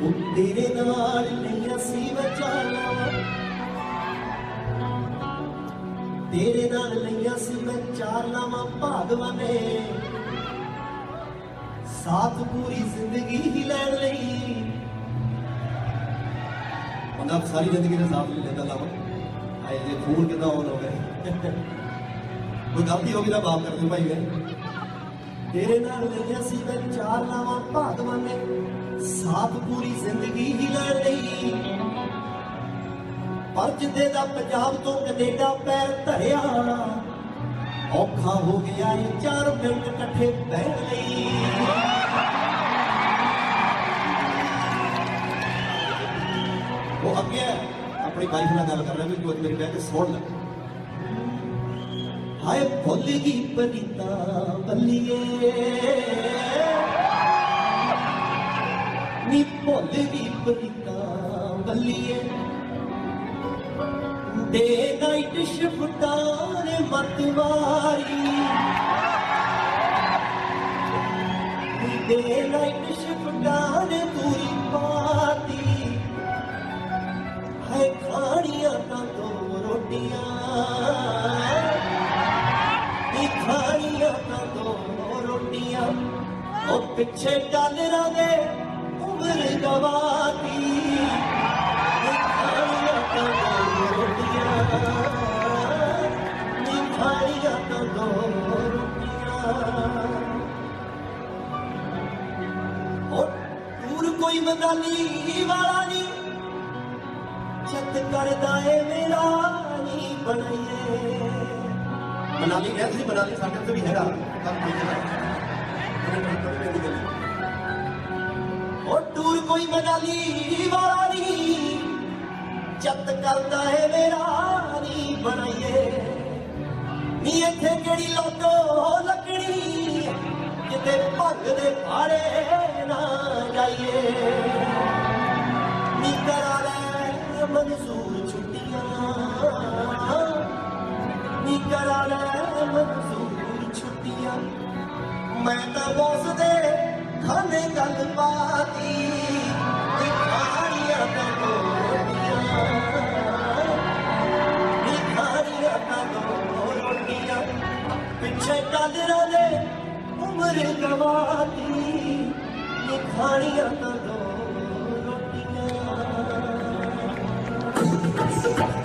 तेरे नाल नहीं सी बचाना, तेरे नाल नहीं सी बचाना भागवाने, साथ पूरी जिंदगी ही लैन लई। बंदा सारी जिंदगी ने साथ नहीं लेता लावा, आए ये फोन कितना ऑन हो गए। कोई गलती होगी ना माफ कर दो भाई ने। तेरे नाल नहीं सी बचाना भागवाने, साथ पूरी जिंदगी ही लड़ रही। पर जिदे दा पंजाब तो कनेडा पैर धरिया, औखा हो गया ये 4 मिनट कट्ठे बहन लई। वो अगे अपनी वाइफ नाल गल कर रहा भी तू मेरी बह के सुन ले। हाय भुलगी परीता बल्लिए, नी भुलगी परीता बल्लिए, डे नाइट शिफ्टा ने मत मारी, डे नाइट शिफ्टा ने पूरी पाती। है खानिया ना 2 रोटियां, खानिया ना 2 रोटियां, और पिछे डालरा दे उम्र गवाती। खानिया ना 2 रोटियां, खानिया ना 2 रोटियां। और दूर कोई मनाली वाला नहीं, चत करदा है मेरा नहीं बनाइए। मनाली गया सी, मनाली साडे तो भी हैगा और टूर कोई मनाली वाला नहीं, चत करदा है मेरा नहीं बनाइए। नी इत्थे केड़ी लोटो लकड़ी, किते भंग दे फाड़े ना जाइए। नी करा ले मंजूर छुट्टियां, नी करा ले मंजूर छुट्टियां, मैं तो बॉस दे खाने गल पाती। खानिया ना 2 रोटियां, खानिया ना 2 रोटियां, पिछे डालरा दे उम्र गवाती। खानिया ना 2 रोटियां।